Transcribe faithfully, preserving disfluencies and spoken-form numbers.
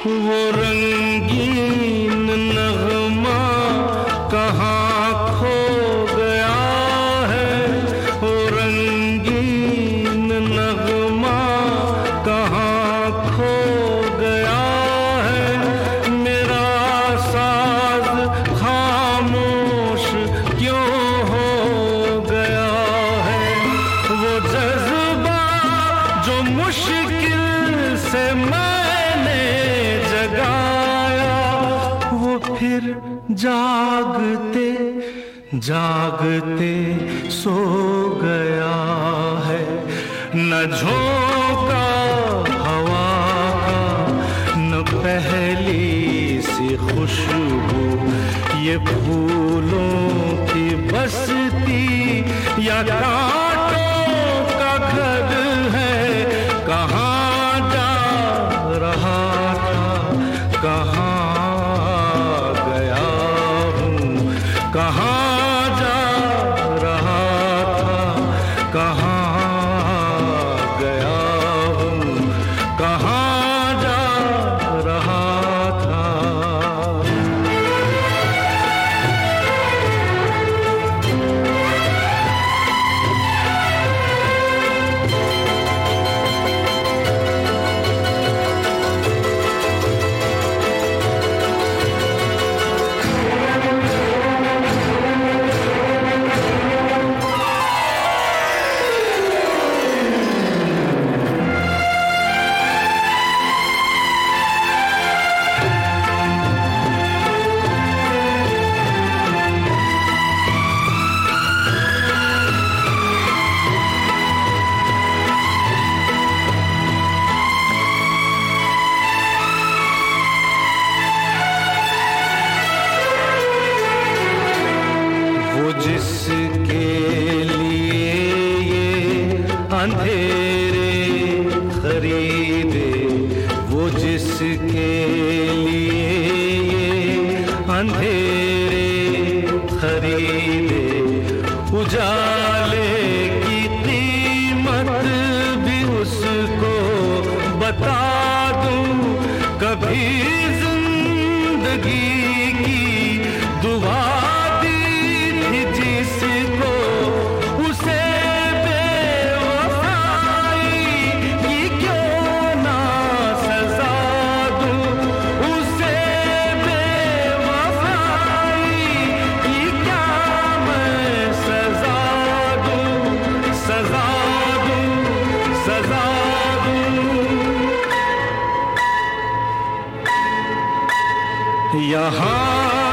वो रंगीन नगमा कहाँ खो गया है, वो रंगीन नगमा कहाँ खो गया है। मेरा साज खामोश क्यों हो गया है, वो जज्बा जो मुश्किल से मैंने जगाया, वो फिर जागते जागते सो गया है। न झोंका हवा का, न पहली सी खुशबू, ये फूलों की बस्ती या कांटों का घर है। कहाँ जा रहा था, कहाँ गया हूँ, कहाँ जा रहा था, कहाँ गया हूँ, कहाँ जा रहा था। जिसके लिए ये अंधेरे खरीदे, वो जिसके लिए ये अंधेरे खरीदे, उजाले की कीमत भी उसको बता दूं। कभी जिंदगी की दुआ जिसको, उसे बेवफाई की क्यों ना सजा दूं, उसे बेवफाई की क्या मैं सजा दूं, सजा दूं, सजा दूं। यहाँ